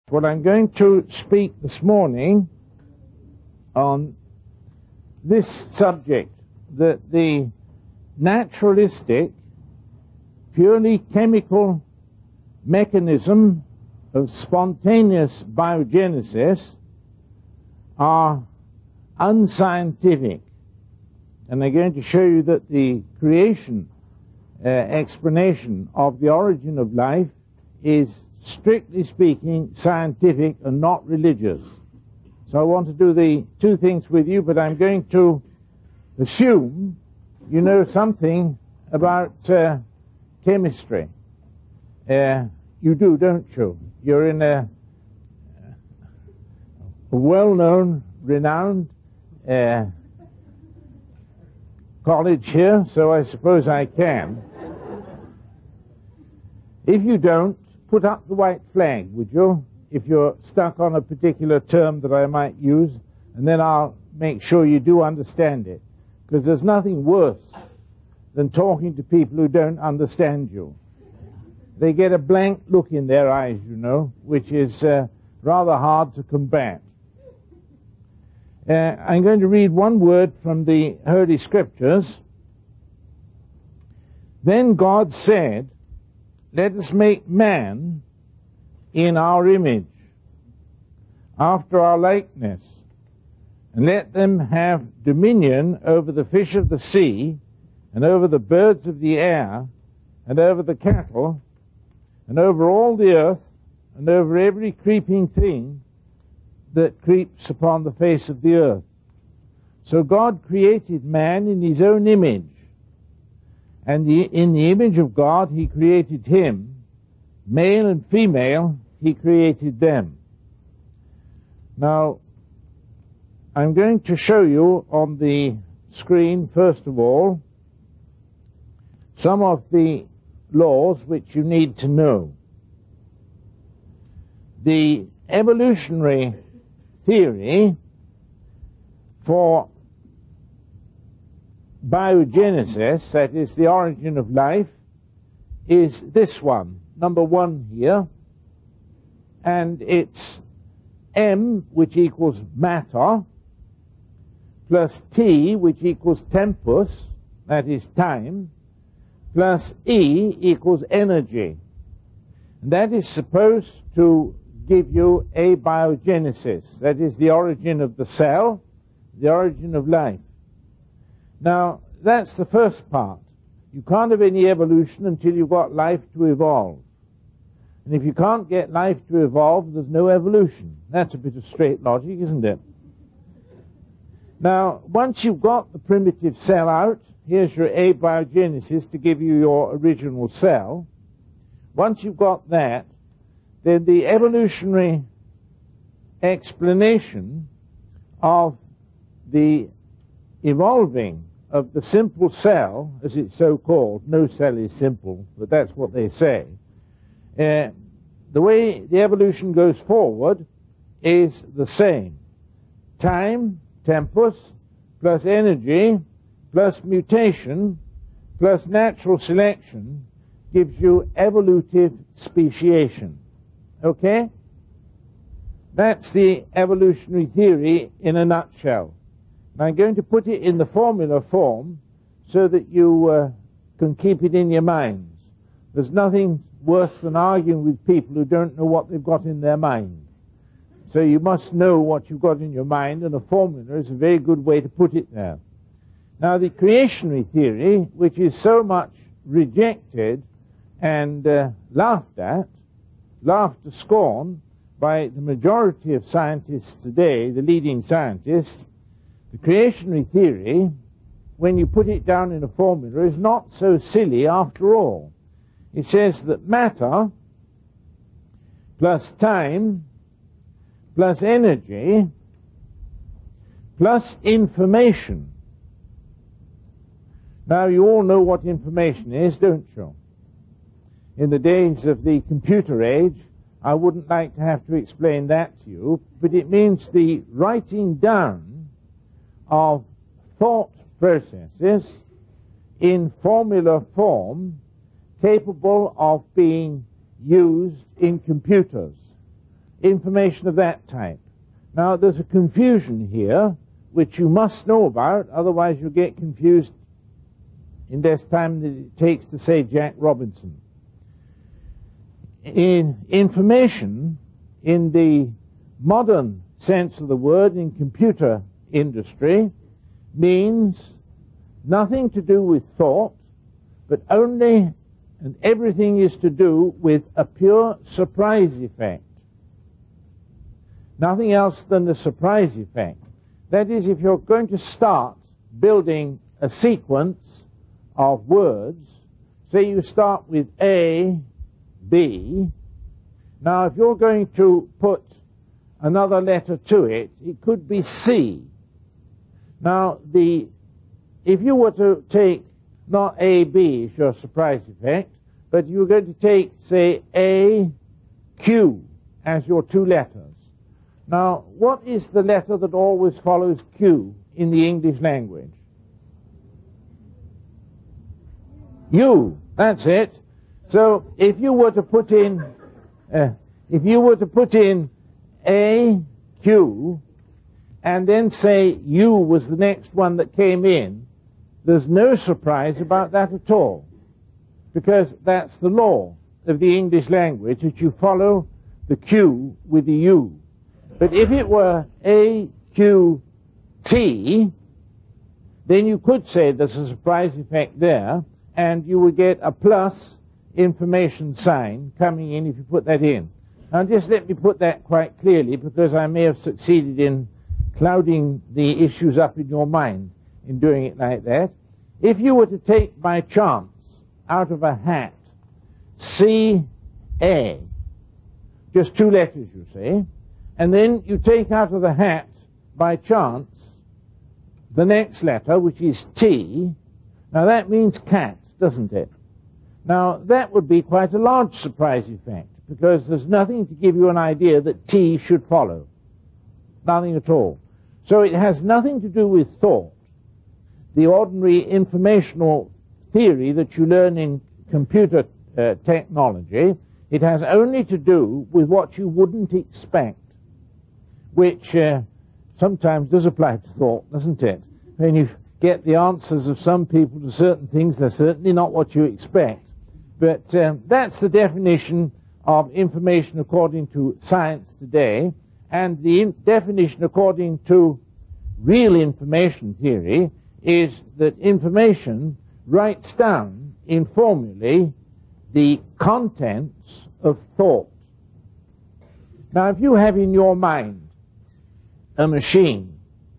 Well, I'm going to speak this morning on this subject, that the naturalistic, purely chemical mechanism of spontaneous biogenesis are unscientific. And I'm going to show you that the creation explanation of the origin of life is, strictly speaking, scientific and not religious. So I want to do the two things with you, but I'm going to assume you know something about chemistry. You do, don't you? You're in a well-known, renowned college here, so I suppose I can. If you don't, put up the white flag, would you, if you're stuck on a particular term that I might use, and then I'll make sure you do understand it. Because there's nothing worse than talking to people who don't understand you. They get a blank look in their eyes, you know, which is rather hard to combat. I'm going to read one word from the Holy Scriptures. Then God said, "Let us make man in our image, after our likeness, and let them have dominion over the fish of the sea, and over the birds of the air, and over the cattle, and over all the earth, and over every creeping thing that creeps upon the face of the earth." So God created man in his own image. And in the image of God he created him, male and female he created them. Now, I'm going to show you on the screen, first of all, some of the laws which you need to know. The evolutionary theory for biogenesis, that is the origin of life, is this one, number 1 here, and it's M, which equals matter, plus T, which equals tempus, that is time, plus E equals energy. And that is supposed to give you a biogenesis, that is the origin of the cell, the origin of life. Now, that's the first part. You can't have any evolution until you've got life to evolve. And if you can't get life to evolve, there's no evolution. That's a bit of straight logic, isn't it? Now, once you've got the primitive cell out, here's your abiogenesis to give you your original cell. Once you've got that, then the evolutionary explanation of the evolving of the simple cell, as it's so called, no cell is simple, but that's what they say. The way the evolution goes forward is the same. Time, tempus, plus energy, plus mutation, plus natural selection gives you evolutive speciation. Okay? That's the evolutionary theory in a nutshell. I'm going to put it in the formula form so that you can keep it in your minds. There's nothing worse than arguing with people who don't know what they've got in their mind. So you must know what you've got in your mind, and a formula is a very good way to put it there. Now, the creationary theory, which is so much rejected and laughed to scorn by the majority of scientists today, the leading scientists, the creationary theory, when you put it down in a formula, is not so silly after all. It says that matter plus time plus energy plus information. Now, you all know what information is, don't you? In the days of the computer age, I wouldn't like to have to explain that to you, but it means the writing down of thought processes in formula form capable of being used in computers. information of that type. Now, there's a confusion here, which you must know about, otherwise you'll get confused in less time than it takes to say Jack Robinson. In information, in the modern sense of the word, in computer industry, means nothing to do with thought, but only and everything is to do with a pure surprise effect. Nothing else than the surprise effect. That is, if you're going to start building a sequence of words, say you start with A, B. Now, if you're going to put another letter to it, it could be C. Now, if you were to take not A, B as your surprise effect, but you were going to take, say, A, Q as your two letters. Now, what is the letter that always follows Q in the English language? U. That's it. So if you were to put in A, Q, and then say U was the next one that came in, there's no surprise about that at all, because that's the law of the English language, that you follow the Q with the U. But if it were A, Q, T, then you could say there's a surprise effect there, and you would get a plus information sign coming in if you put that in. Now just let me put that quite clearly, because I may have succeeded in clouding the issues up in your mind in doing it like that. If you were to take by chance out of a hat C-A, just two letters you see, and then you take out of the hat by chance the next letter, which is T, now that means cat, doesn't it? Now that would be quite a large surprise effect, because there's nothing to give you an idea that T should follow. Nothing at all. So it has nothing to do with thought, the ordinary informational theory that you learn in computer technology. It has only to do with what you wouldn't expect, which sometimes does apply to thought, doesn't it? When you get the answers of some people to certain things, they're certainly not what you expect. But that's the definition of information according to science today, and the definition according to real information theory is that information writes down in formulae the contents of thought. Now, if you have in your mind a machine,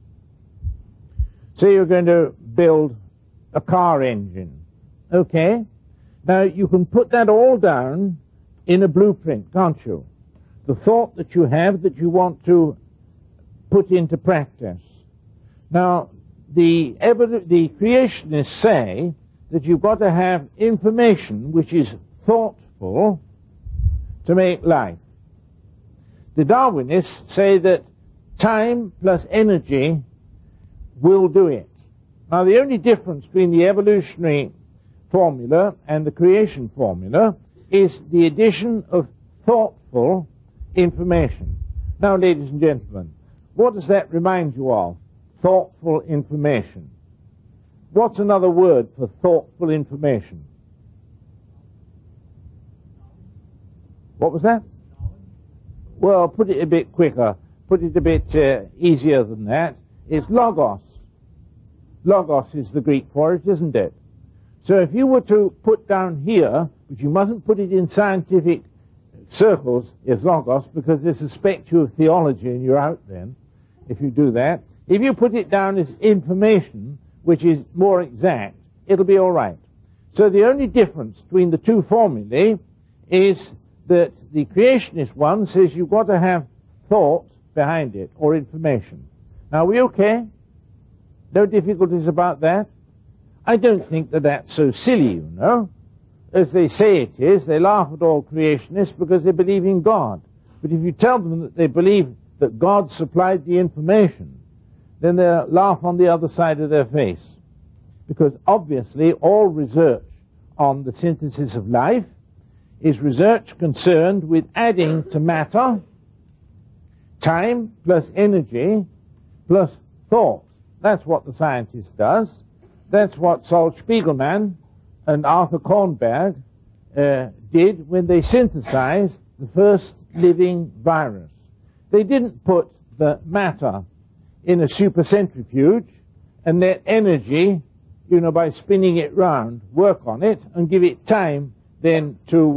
say you're going to build a car engine, okay? Now, you can put that all down in a blueprint, can't you? The thought that you have that you want to put into practice. Now, the creationists say that you've got to have information which is thoughtful to make life. The Darwinists say that time plus energy will do it. Now, the only difference between the evolutionary formula and the creation formula is the addition of thoughtful information. Now, ladies and gentlemen, what does that remind you of? Thoughtful information. What's another word for thoughtful information? What was that? Well, put it a bit quicker. Put it a bit easier than that. It's logos. Logos is the Greek for it, isn't it? So if you were to put down here, but you mustn't put it in scientific circles, is logos, because they suspect you of theology and you're out then if you do that. If you put it down as information, which is more exact, it'll be all right. So the only difference between the two formulae is that the creationist one says you've got to have thought behind it, or information. Now, are we okay? No difficulties about that? I don't think that that's so silly, you know. As they say it is, they laugh at all creationists because they believe in God. But if you tell them that they believe that God supplied the information, then they'll laugh on the other side of their face. Because obviously all research on the synthesis of life is research concerned with adding to matter time plus energy plus thought. That's what the scientist does. That's what Saul Spiegelman and Arthur Kornberg did when they synthesized the first living virus. They didn't put the matter in a supercentrifuge and let energy, by spinning it round, work on it and give it time then to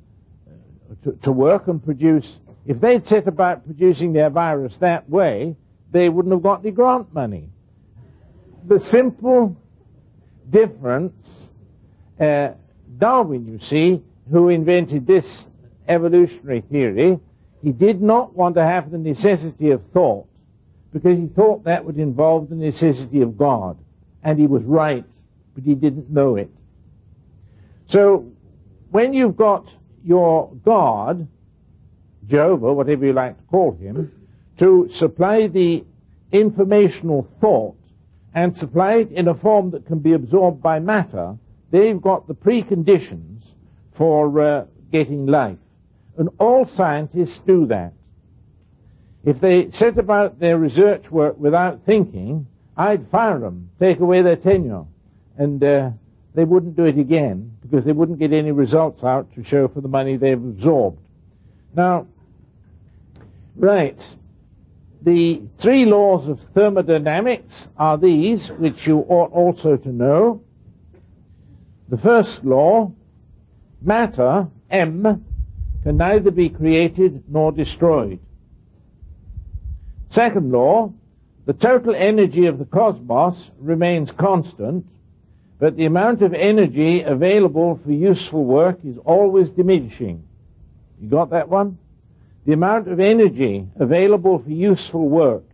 work and produce. If they'd set about producing their virus that way, they wouldn't have got any grant money. The simple difference, Darwin, you see, who invented this evolutionary theory, he did not want to have the necessity of thought, because he thought that would involve the necessity of God. And he was right, but he didn't know it. So, when you've got your God, Jehovah, whatever you like to call him, to supply the informational thought and supply it in a form that can be absorbed by matter, they've got the preconditions for getting life. And all scientists do that. If they set about their research work without thinking, I'd fire them, take away their tenure, and they wouldn't do it again because they wouldn't get any results out to show for the money they've absorbed. Now, right, the 3 laws of thermodynamics are these, which you ought also to know. The first law, matter, M, can neither be created nor destroyed. Second law, the total energy of the cosmos remains constant, but the amount of energy available for useful work is always diminishing. You got that one? The amount of energy available for useful work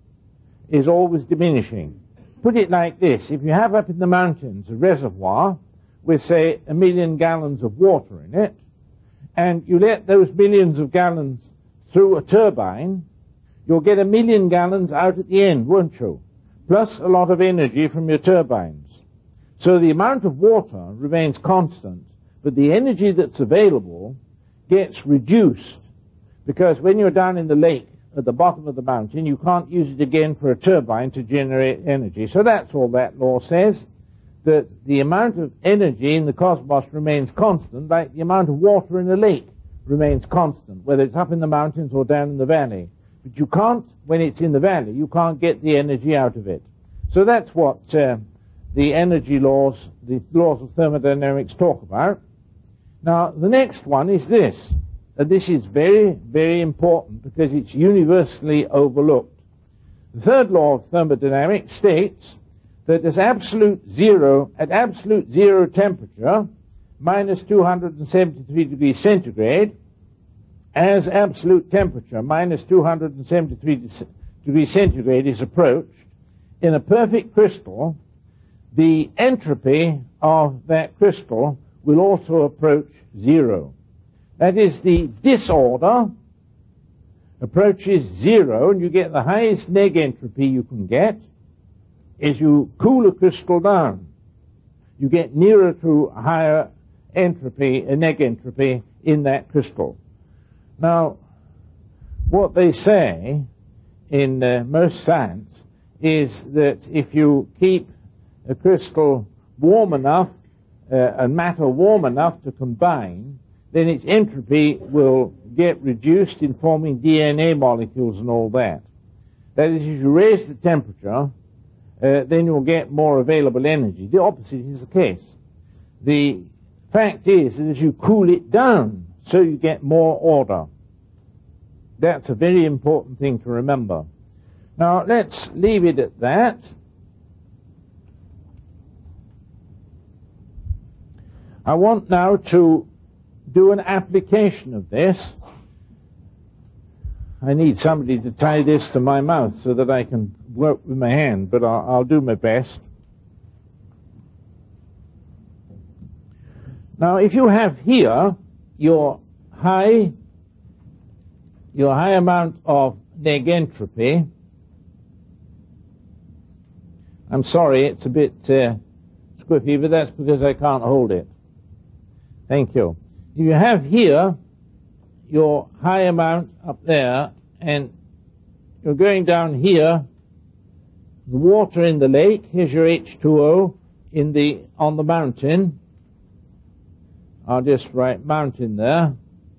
is always diminishing. Put it like this. If you have up in the mountains a reservoir with, say, 1 million gallons of water in it, and you let those millions of gallons through a turbine, you'll get 1 million gallons out at the end, won't you? Plus a lot of energy from your turbines. So the amount of water remains constant, but the energy that's available gets reduced, because when you're down in the lake at the bottom of the mountain, you can't use it again for a turbine to generate energy. So that's all that law says, that the amount of energy in the cosmos remains constant, like the amount of water in a lake remains constant, whether it's up in the mountains or down in the valley. But you can't, when it's in the valley, you can't get the energy out of it. So that's what the energy laws, the laws of thermodynamics talk about. Now, the next one is this. And this is very, very important because it's universally overlooked. The third law of thermodynamics states that at absolute zero temperature, minus 273 degrees centigrade, as absolute temperature, minus 273 degrees centigrade, is approached, in a perfect crystal, the entropy of that crystal will also approach zero. That is, the disorder approaches zero, and you get the highest neg entropy you can get as you cool a crystal down. You get nearer to higher entropy, neg entropy in that crystal. Now, what they say in most science is that if you keep a crystal warm enough, and matter warm enough to combine, then its entropy will get reduced in forming DNA molecules and all that. That is, as you raise the temperature, then you'll get more available energy. The opposite is the case. The fact is that as you cool it down, so you get more order. That's a very important thing to remember. Now, let's leave it at that. I want now to do an application of this. I need somebody to tie this to my mouth so that I can work with my hand, but I'll do my best. Now, if you have here your high amount of neg entropy, I'm sorry, it's a bit squiffy, but that's because I can't hold it. Thank you. You have here your high amount up there, and you're going down here, the water in the lake, here's your H2O on the mountain. I'll just write mountain there.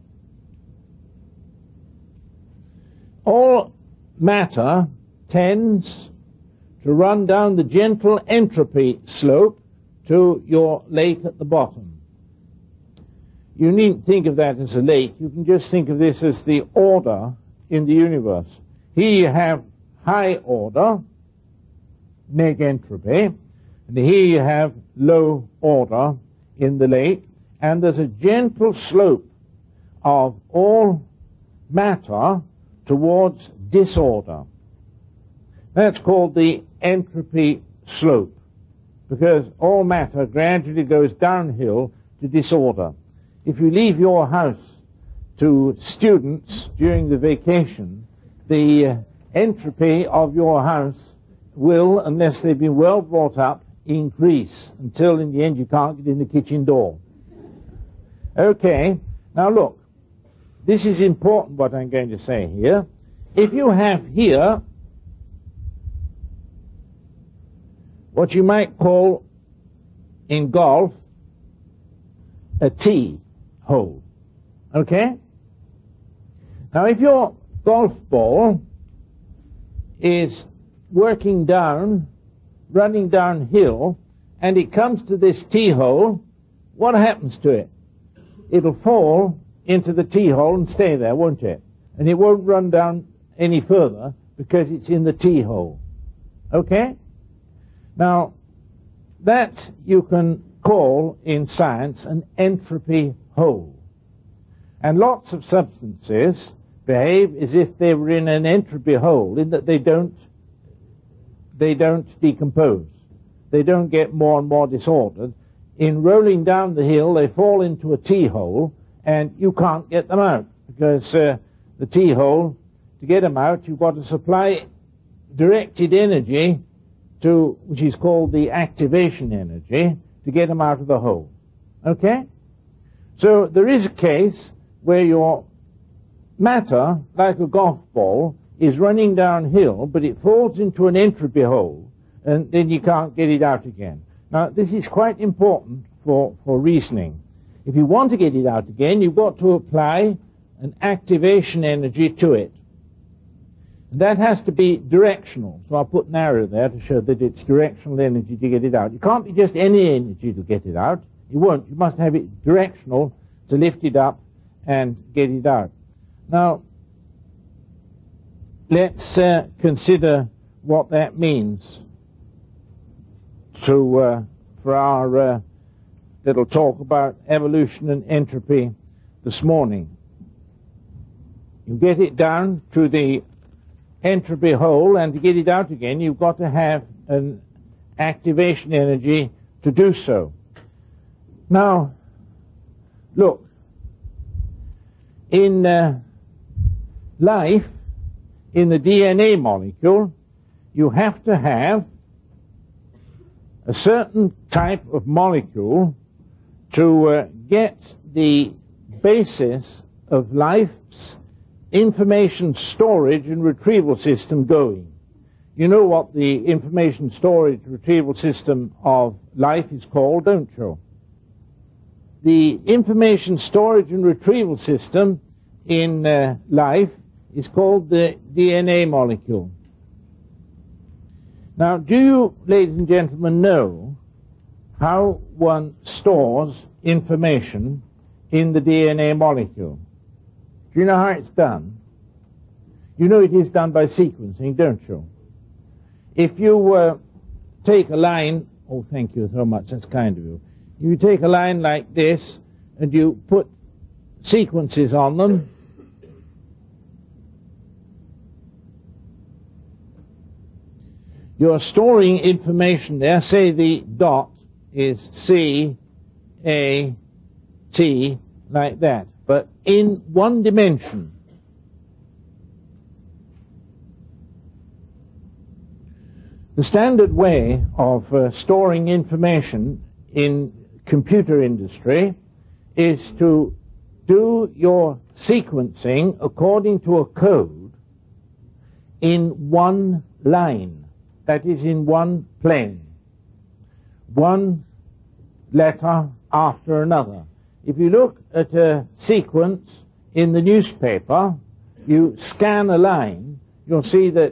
All matter tends to run down the gentle entropy slope to your lake at the bottom. You needn't think of that as a lake. You can just think of this as the order in the universe. Here you have high order, neg entropy, and here you have low order in the lake, and there's a gentle slope of all matter towards disorder. That's called the entropy slope, because all matter gradually goes downhill to disorder. If you leave your house to students during the vacation, the entropy of your house will, unless they've been well brought up, increase until in the end you can't get in the kitchen door. Okay, now look, this is important what I'm going to say here. If you have here what you might call in golf a tee hole, okay? Now if your golf ball is working down, running downhill, and it comes to this tee hole, what happens to it? It'll fall into the tee hole and stay there, won't it? And it won't run down any further because it's in the tee hole. Okay? Now, that you can call in science an entropy hole. And lots of substances behave as if they were in an entropy hole, in that they don't decompose. They don't get more and more disordered. In rolling down the hill, they fall into a tee hole, and you can't get them out, because the tee hole, to get them out, you've got to supply directed energy to, which is called the activation energy, to get them out of the hole. Okay? So there is a case where your matter, like a golf ball, is running downhill, but it falls into an entropy hole, and then you can't get it out again. Now, this is quite important for reasoning. If you want to get it out again, you've got to apply an activation energy to it. And that has to be directional. So I'll put an arrow there to show that it's directional energy to get it out. It can't be just any energy to get it out. It won't. You must have it directional to lift it up and get it out. Now, let's consider what that means for our little talk about evolution and entropy this morning. You get it down to the entropy hole, and to get it out again, you've got to have an activation energy to do so. Now, look, in life, in the DNA molecule, you have to have a certain type of molecule to get the basis of life's information storage and retrieval system going. You know what the information storage retrieval system of life is called, don't you? The information storage and retrieval system in life is called the DNA molecule. Now, do you, ladies and gentlemen, know how one stores information in the DNA molecule? Do you know how it's done? You know it is done by sequencing, don't you? If you take a line, oh, thank you so much, that's kind of you. You take a line like this, and you put sequences on them, you're storing information there. Say the dot is C, A, T, like that, but in one dimension. The standard way of storing information in computer industry is to do your sequencing according to a code in one line, that is, in one plane, one letter after another. If you look at a sequence in the newspaper, you scan a line, you'll see that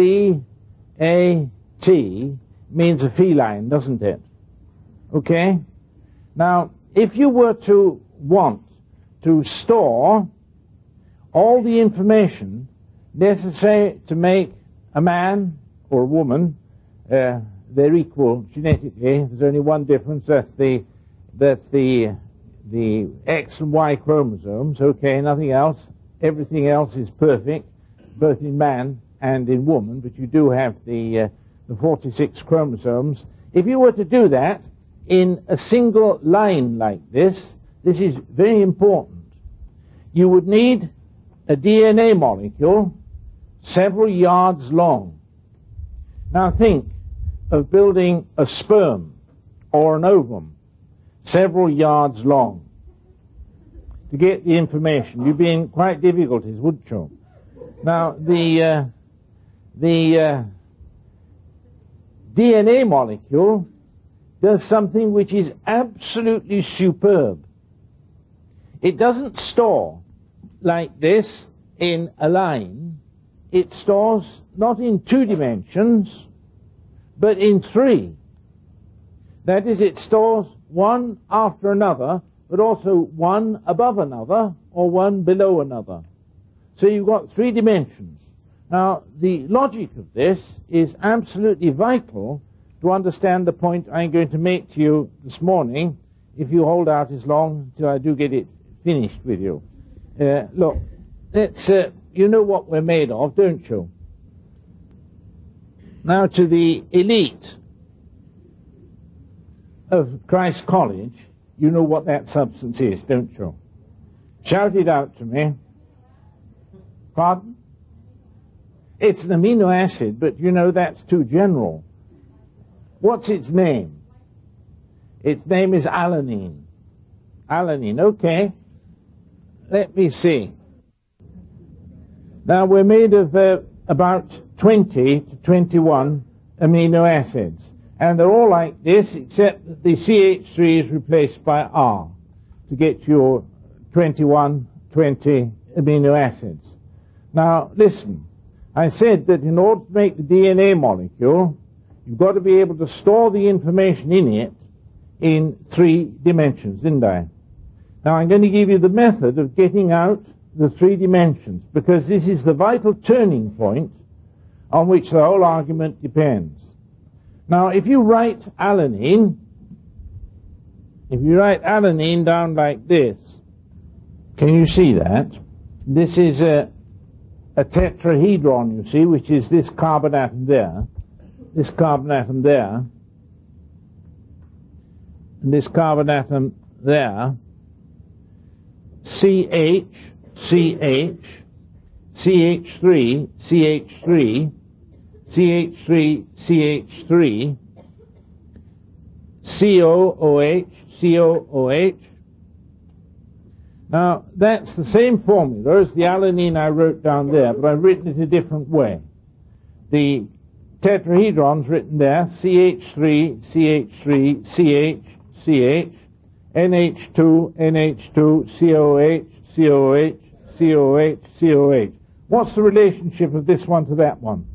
C-A-T means a feline, doesn't it? Okay? Now, if you were to want to store all the information necessary to make a man or a woman, they're equal genetically. There's only one difference. That's the X and Y chromosomes. Okay, nothing else. Everything else is perfect, both in man and in woman. But you do have the 46 chromosomes. If you were to do that in a single line like this is very important. You would need a DNA molecule several yards long. Now think of building a sperm or an ovum several yards long to get the information. You'd be in quite difficulties, wouldn't you? Now the DNA molecule does something which is absolutely superb. It doesn't store like this in a line. It stores not in 2 dimensions, but in 3. That is, it stores one after another, but also one above another, or one below another. So you've got 3 dimensions. Now, the logic of this is absolutely vital to understand the point I'm going to make to you this morning, if you hold out as long till I do get it finished with you. Look, let's, you know what we're made of, don't you? Now, to the elite of Christ College, you know what that substance is, don't you? Shout it out to me. Pardon? It's an amino acid, but you know that's too general. What's its name? Its name is alanine. Alanine, okay. Let me see. Now, we're made of about 20 to 21 amino acids. And they're all like this, except that the CH3 is replaced by R to get your 20 amino acids. Now, listen. I said that in order to make the DNA molecule, you've got to be able to store the information in it in 3 dimensions, didn't I? Now, I'm going to give you the method of getting out the 3 dimensions, because this is the vital turning point on which the whole argument depends. Now, if you write alanine down like this, can you see that? This is a tetrahedron, you see, which is this carbon atom there, this carbon atom there, and this carbon atom there, CH, CH, CH3, CH3, CH3, CH3, COOH, COOH. Now, that's the same formula as the alanine I wrote down there, but I've written it a different way. The tetrahedron's written there, CH3, CH3, CH, CH, NH2, NH2, COH, COH, COH, COH. What's the relationship of this one to that one?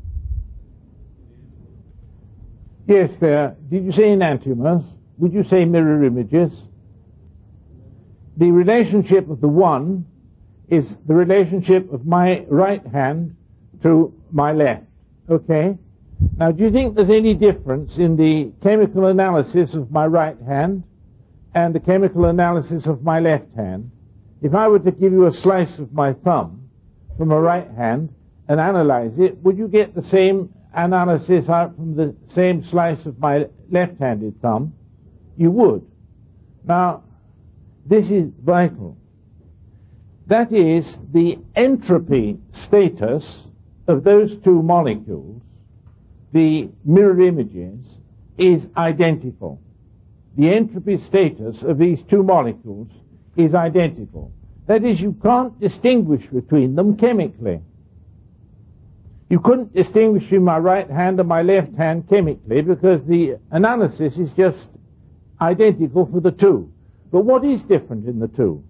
Yes, there. Did you say enantiomers? Would you say mirror images? The relationship of the one is the relationship of my right hand to my left. Okay? Now, do you think there's any difference in the chemical analysis of my right hand and the chemical analysis of my left hand? If I were to give you a slice of my thumb from a right hand and analyze it, would you get the same analysis out from the same slice of my left-handed thumb? You would. Now, this is vital. That is, the entropy status of those 2 molecules, the mirror images, is identical. The entropy status of these 2 molecules is identical. That is, you can't distinguish between them chemically. You couldn't distinguish between my right hand and my left hand chemically because the analysis is just identical for the two. But what is different in the two?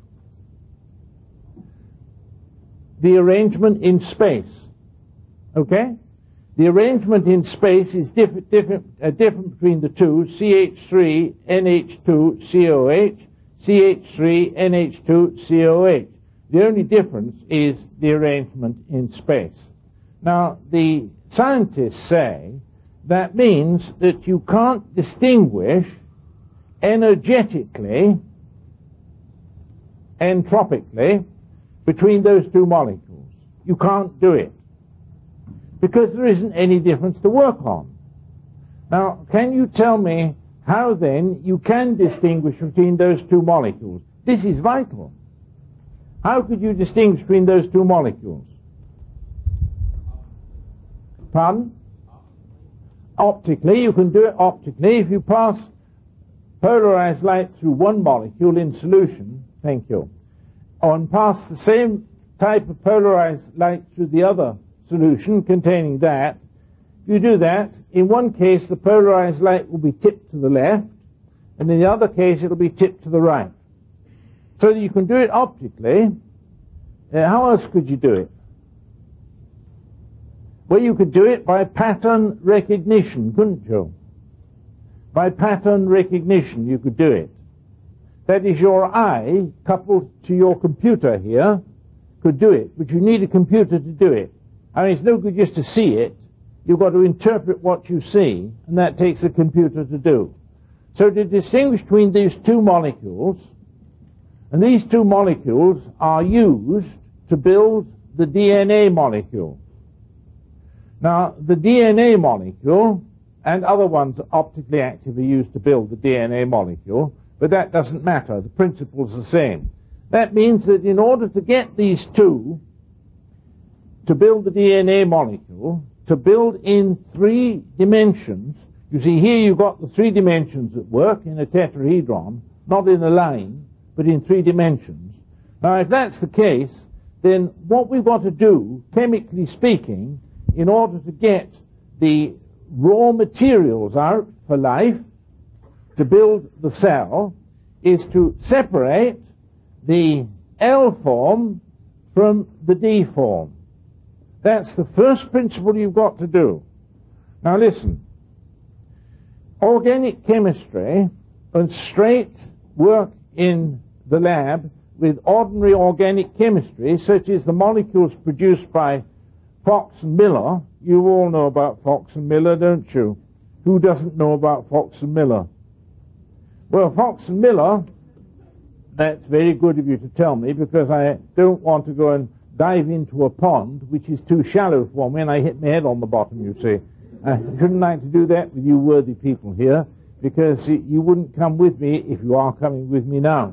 The arrangement in space. Okay? The arrangement in space is different between the two, CH3, NH2, COH, CH3, NH2, COH. The only difference is the arrangement in space. Now, the scientists say that means that you can't distinguish energetically, entropically, between those two molecules. You can't do it, because there isn't any difference to work on. Now, can you tell me how then you can distinguish between those two molecules? This is vital. How could you distinguish between those two molecules? Pardon? Optically, you can do it optically. If you pass polarized light through one molecule in solution, thank you, and pass the same type of polarized light through the other solution containing that, if you do that, in one case the polarized light will be tipped to the left, and in the other case it will be tipped to the right. So that you can do it optically. How else could you do it? Well, you could do it by pattern recognition, couldn't you? By pattern recognition you could do it. That is, your eye, coupled to your computer here, could do it, but you need a computer to do it. I mean, it's no good just to see it. You've got to interpret what you see, and that takes a computer to do. So to distinguish between these two molecules, and these two molecules are used to build the DNA molecule. Now, the DNA molecule and other ones optically active are used to build the DNA molecule, but that doesn't matter. The principle's the same. That means that in order to get these two to build the DNA molecule, to build in 3 dimensions, you see here you've got the 3 dimensions at work in a tetrahedron, not in a line, but in 3 dimensions. Now, if that's the case, then what we've got to do, chemically speaking, in order to get the raw materials out for life, to build the cell, is to separate the L form from the D form. That's the first principle you've got to do. Now listen, organic chemistry and straight work in the lab with ordinary organic chemistry, such as the molecules produced by Fox and Miller. You all know about Fox and Miller, don't you? Who doesn't know about Fox and Miller? Well, Fox and Miller, that's very good of you to tell me, because I don't want to go and dive into a pond which is too shallow for me and I hit my head on the bottom, you see. I shouldn't like to do that with you worthy people here, because you wouldn't come with me if you are coming with me now.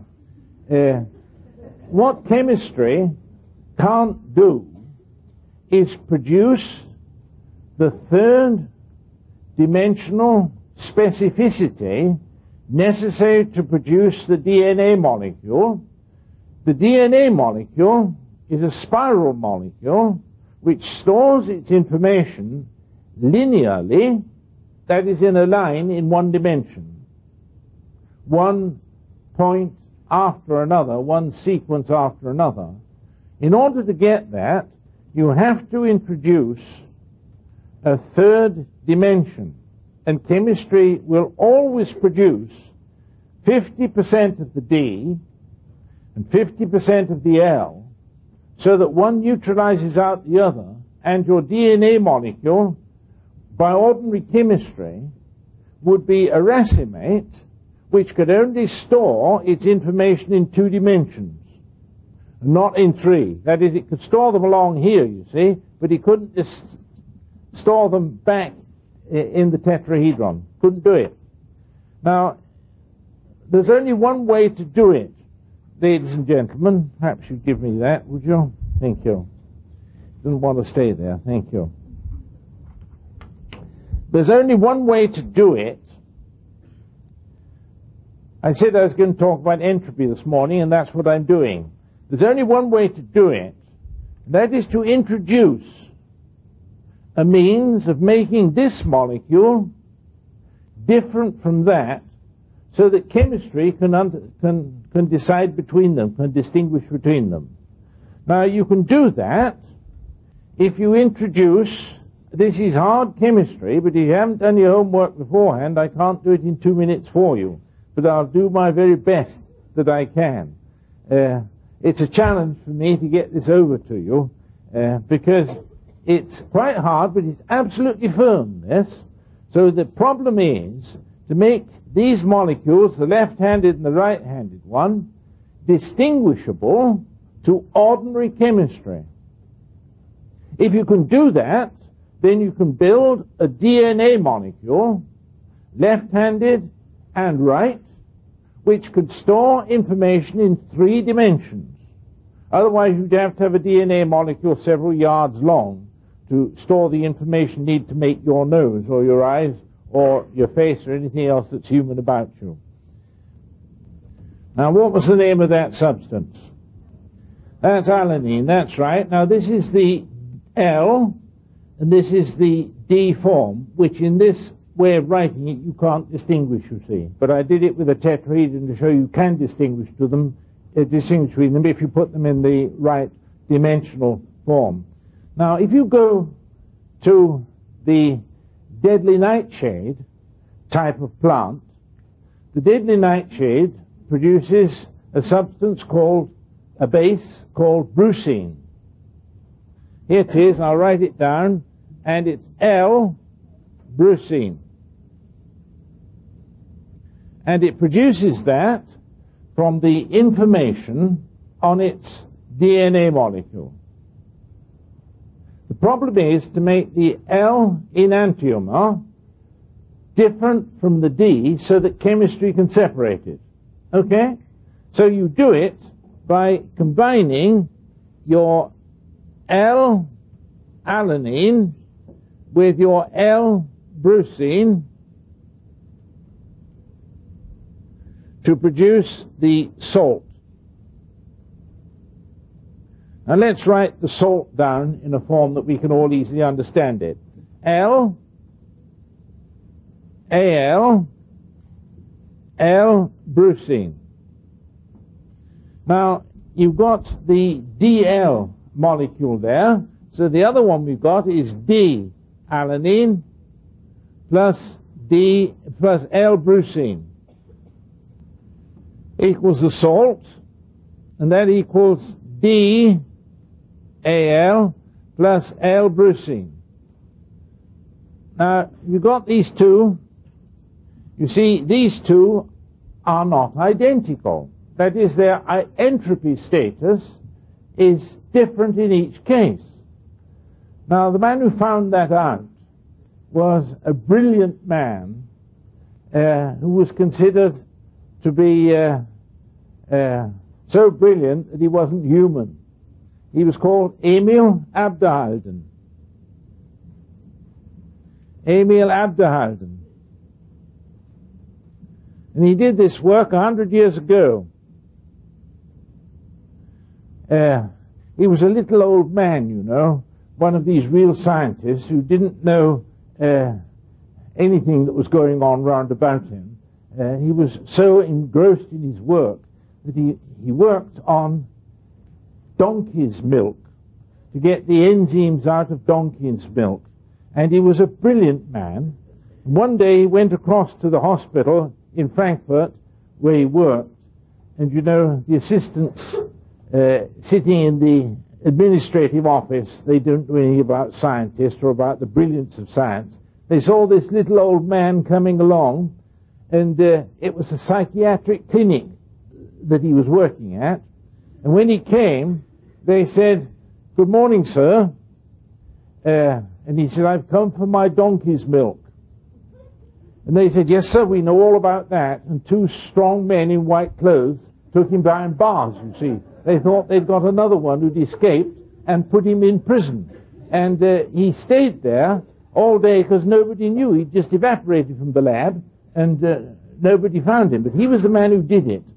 What chemistry can't do is produce the 3rd dimensional specificity necessary to produce the DNA molecule. The DNA molecule is a spiral molecule which stores its information linearly, that is, in a line in 1 dimension. One point after another, one sequence after another. In order to get that, you have to introduce a 3rd dimension, and chemistry will always produce 50% of the D and 50% of the L, so that one neutralizes out the other, and your DNA molecule, by ordinary chemistry, would be a racemate which could only store its information in 2 dimensions, not in 3. That is, it could store them along here, you see, but it couldn't just store them back in the tetrahedron. Couldn't do it. Now, there's only one way to do it, ladies and gentlemen. Perhaps you'd give me that, would you? Thank you. Didn't want to stay there. Thank you. There's only one way to do it. I said I was going to talk about entropy this morning, and that's what I'm doing. There's only one way to do it, and that is to introduce a means of making this molecule different from that, so that chemistry can decide between them, can distinguish between them. Now, you can do that if you introduce, this is hard chemistry, but if you haven't done your homework beforehand, I can't do it in 2 minutes for you, but I'll do my very best that I can. It's a challenge for me to get this over to you, because it's quite hard, but it's absolutely firm, this. So the problem is to make these molecules, the left-handed and the right-handed one, distinguishable to ordinary chemistry. If you can do that, then you can build a DNA molecule, left-handed and right, which could store information in 3 dimensions. Otherwise, you'd have to have a DNA molecule several yards long to store the information you need to make your nose or your eyes or your face or anything else that's human about you. Now, what was the name of that substance? That's alanine, that's right. Now, this is the L, and this is the D form, which in this way of writing it you can't distinguish, you see. But I did it with a tetrahedron to show you can distinguish between them if you put them in the right dimensional form. Now, if you go to the deadly nightshade type of plant, the deadly nightshade produces a substance called, a base called brucine. Here it is, I'll write it down, and it's L-brucine. And it produces that from the information on its DNA molecule. The problem is to make the L enantiomer different from the D so that chemistry can separate it. Okay? So you do it by combining your L-alanine with your L-brucine to produce the salt. Now let's write the salt down in a form that we can all easily understand it. L, Al, L-brucine. Now, you've got the DL molecule there, so the other one we've got is D-alanine plus L-brucine equals the salt, and that equals D-Al plus L-brucine. Now, you've got these two. You see, these two are not identical. That is, their entropy status is different in each case. Now, the man who found that out was a brilliant man who was considered to be so brilliant that he wasn't human. He was called Emil Abderhalden. Emil Abderhalden. And he did this work 100 years ago. He was a little old man, you know, one of these real scientists who didn't know anything that was going on round about him. He was so engrossed in his work that he worked on donkey's milk to get the enzymes out of donkey's milk. And he was a brilliant man. One day he went across to the hospital in Frankfurt where he worked, and you know, the assistants sitting in the administrative office, they don't know anything about scientists or about the brilliance of science. They saw this little old man coming along, and it was a psychiatric clinic that he was working at. And when he came, they said, "Good morning, sir." And he said, "I've come for my donkey's milk." And they said, "Yes, sir, we know all about that." And 2 strong men in white clothes took him behind bars, you see. They thought they'd got another one who'd escaped and put him in prison. And he stayed there all day because nobody knew. He'd just evaporated from the lab, and nobody found him. But he was the man who did it.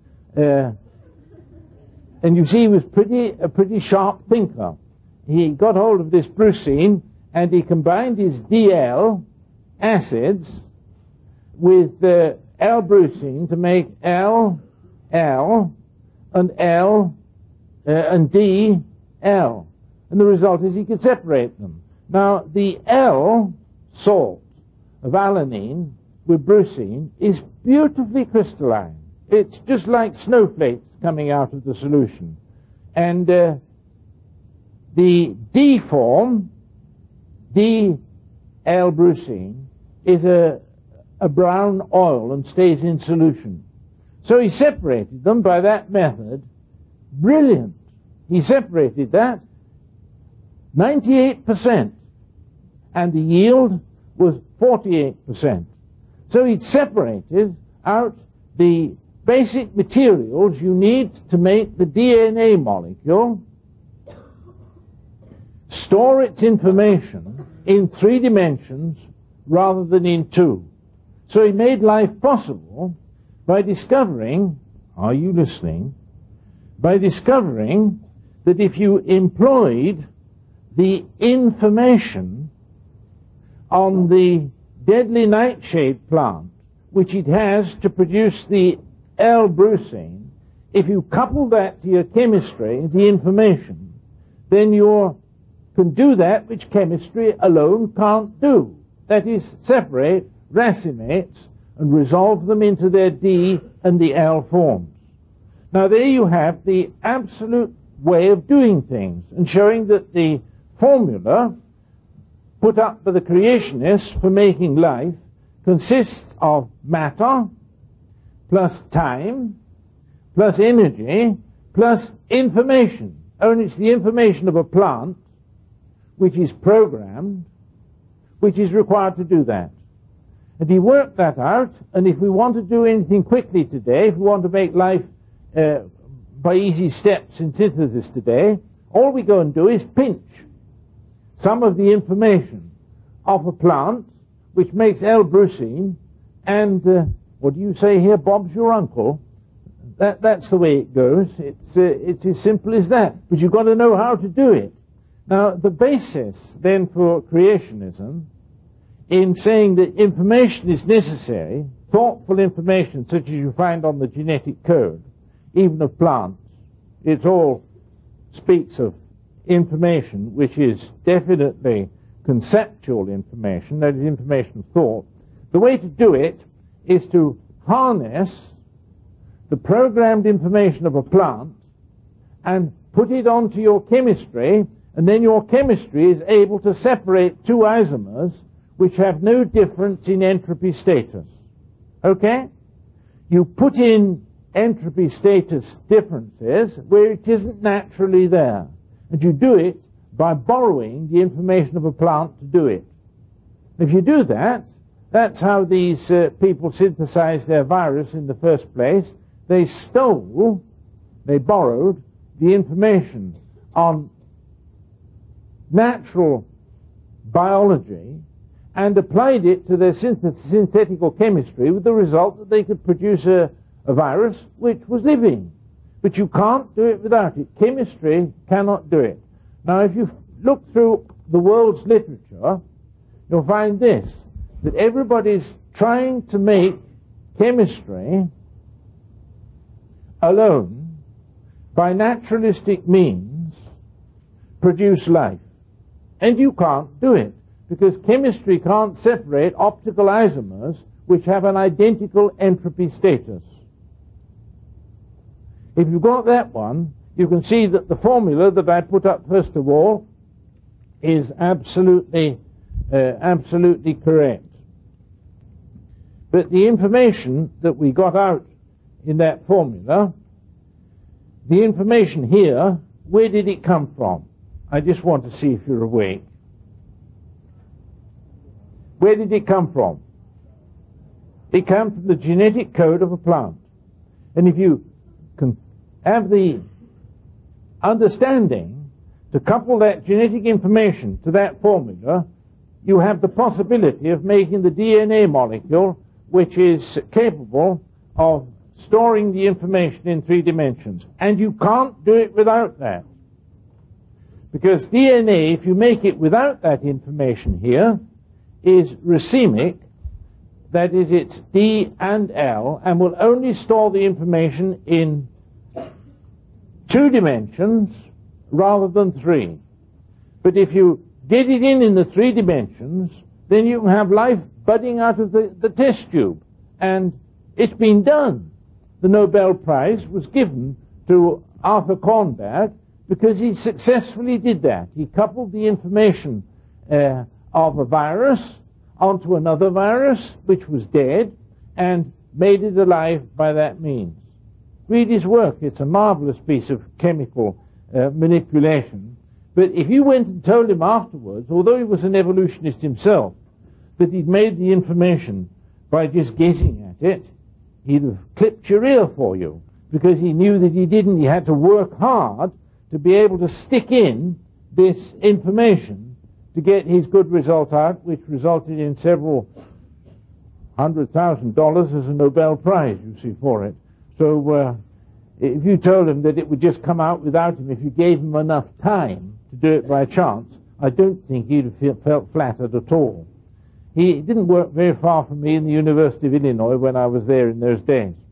And you see, he was a pretty sharp thinker. He got hold of this brucine, and he combined his DL acids with L-brucine to make L, L, and L, and D, L. And the result is he could separate them. Now, the L salt of alanine with brucine is beautifully crystalline. It's just like snowflakes coming out of the solution. And the D form, D-L-brucine, is a brown oil and stays in solution. So he separated them by that method. Brilliant. He separated that 98%, and the yield was 48%. So he'd separated out the basic materials you need to make the DNA molecule, store its information in 3 dimensions rather than in 2. So he made life possible by discovering, are you listening? By discovering that if you employed the information on the deadly nightshade plant, which it has to produce the L-brucine, if you couple that to your chemistry, the information, then you can do that which chemistry alone can't do. That is, separate racemates and resolve them into their D and the L forms. Now there you have the absolute way of doing things, and showing that the formula put up by the creationists for making life consists of matter plus time plus energy plus information. Only it's the information of a plant which is programmed, which is required to do that. And he worked that out, and if we want to do anything quickly today, if we want to make life by easy steps in synthesis today, all we go and do is pinch some of the information of a plant which makes L-brucine, and what do you say here, Bob's your uncle? That's the way it goes. It's as simple as that. But you've got to know how to do it. Now, the basis then for creationism in saying that information is necessary, thoughtful information such as you find on the genetic code, even of plants, it all speaks of information which is definitely conceptual information, that is information of thought. The way to do it is to harness the programmed information of a plant and put it onto your chemistry, and then your chemistry is able to separate 2 isomers which have no difference in entropy status. Okay? You put in entropy status differences where it isn't naturally there. And you do it by borrowing the information of a plant to do it. If you do that, that's how these people synthesized their virus in the first place. They borrowed the information on natural biology and applied it to their synthetical chemistry, with the result that they could produce a virus which was living. But you can't do it without it. Chemistry cannot do it. Now, if you look through the world's literature, you'll find this, that everybody's trying to make chemistry alone, by naturalistic means, produce life. And you can't do it, because chemistry can't separate optical isomers which have an identical entropy status. If you've got that one, you can see that the formula that I put up first of all is absolutely correct. But the information that we got out in that formula, the information here, where did it come from? I just want to see if you're awake. Where did it come from? It came from the genetic code of a plant. And if you can have the understanding to couple that genetic information to that formula, you have the possibility of making the DNA molecule which is capable of storing the information in 3 dimensions. And you can't do it without that. Because DNA, if you make it without that information here, is racemic. That is, it's D and L, and will only store the information in 2 dimensions rather than 3. But if you get it in the 3 dimensions, then you can have life budding out of the test tube. And it's been done. The Nobel Prize was given to Arthur Kornberg because he successfully did that. He coupled the information of a virus onto another virus, which was dead, and made it alive by that means. Read his work. It's a marvelous piece of chemical manipulation. But if you went and told him afterwards, although he was an evolutionist himself, that he'd made the information by just guessing at it, he'd have clipped your ear for you, because he knew that he didn't. He had to work hard to be able to stick in this information to get his good result out, which resulted in several $100,000 as a Nobel Prize, you see, for it. So if you told him that it would just come out without him if you gave him enough time to do it by chance, I don't think he'd have felt flattered at all. He didn't work very far from me in the University of Illinois when I was there in those days.